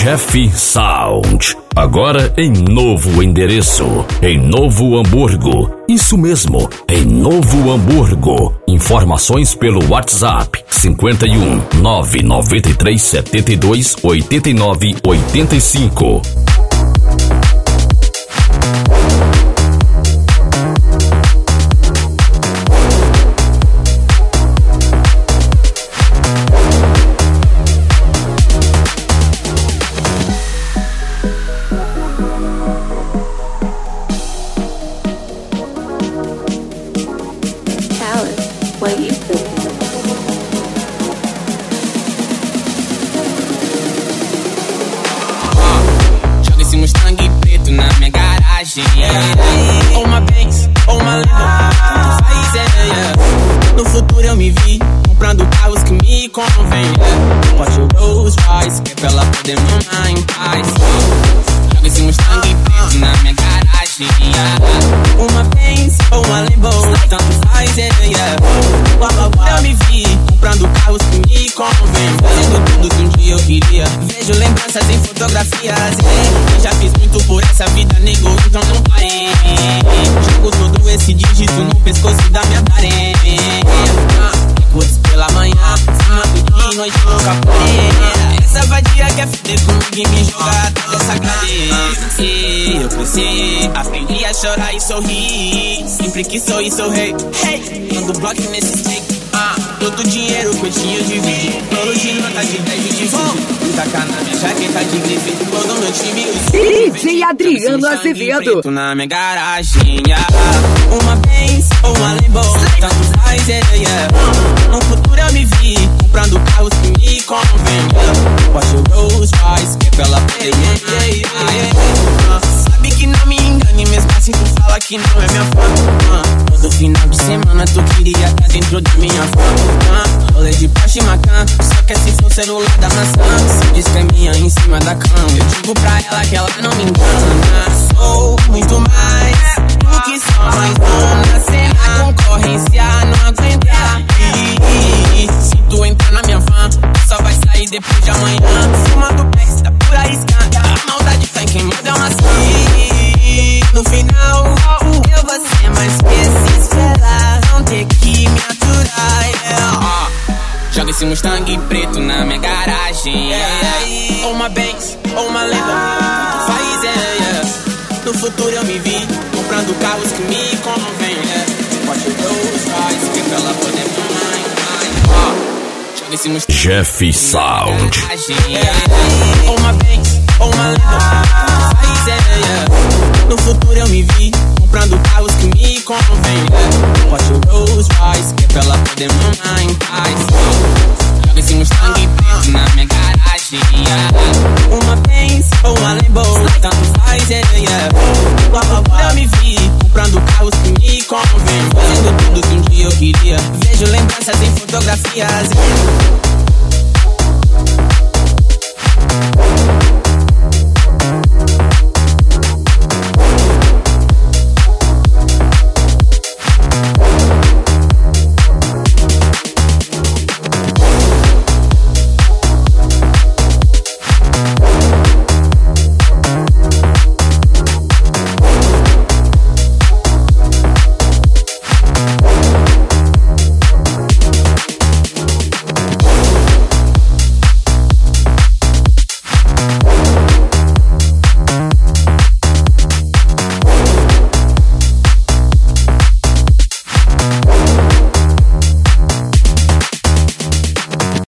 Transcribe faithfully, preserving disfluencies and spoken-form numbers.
Jeff Sound. Agora em novo endereço, em Novo Hamburgo. Isso mesmo, em Novo Hamburgo. Informações pelo WhatsApp cinquenta e um, nove nove três sete dois, oito nove oito cinco. Ou uma Benz, ou uma Lambo, faz é, yeah. No futuro eu me vi comprando carros que me convém, yeah. Porsche Rolls Royce, que é pra ela poder me amar em paz. Joga esse Mustang preto na minha garagem, yeah. Uma Benz, ou uma Lambo, tanto faz é, yeah. No futuro eu me vi comprando carros que me convém, fazendo tudo que um dia eu queria. Vejo lembranças em fotografias, yeah. Já fiz muito por essa vida, nego, então não parei. Jogo todo esse dígito no pescoço da minha tarefa. Curtes pela manhã, fumando de noite no capô. Essa vadia quer fuder comigo e me jogar dessa grade. Eu cresci, aprendi a chorar e sorrir. Sempre que sorri, sou rei. Hey, mando bloco nesse steak. Ah, todo dinheiro que eu tinha de vídeo, todo de nota de dez de vídeo. Tacar na minha jaqueta de grife, todo meu time. D J Adriano Azevedo. Na minha garagem, yeah. Uma Benz ou uma Lambo, tanto faz, yeah, yeah. No futuro eu me vi comprando carros que me convém, yeah. Porsche Rolls Royce, que é pela play, yeah, yeah, yeah. Sabe que não me engane, mesmo assim tu fala que não é minha fama. uh. Todo final de semana tu queria estar dentro de minha fama. uh. Rolê de Porsche Macan, só quer se for o celular da maçã. Diz que é minha em cima da cama, eu digo pra ela que ela não me engana. Sou muito mais do que só mais uma cena. A concorrência não aguenta. E, se tu entrar na minha van, só vai sair depois de amanhã. Fumando packs, tá por arriscada. A maldade tá em quem manda é uma assim. No final, eu vou ser mais que se esperar. Vão ter que me aturar, yeah. Joga esse Mustang preto na minha garagem, yeah. Ou uma Benz, ou uma Lambo, faz, yeah, yeah. No futuro eu me vi comprando carros que me convém, yeah. Porsche Rolls Royce, que é pra ela poder me amar em paz. Joga esse Mustang Jeff Sound. yeah. Ou uma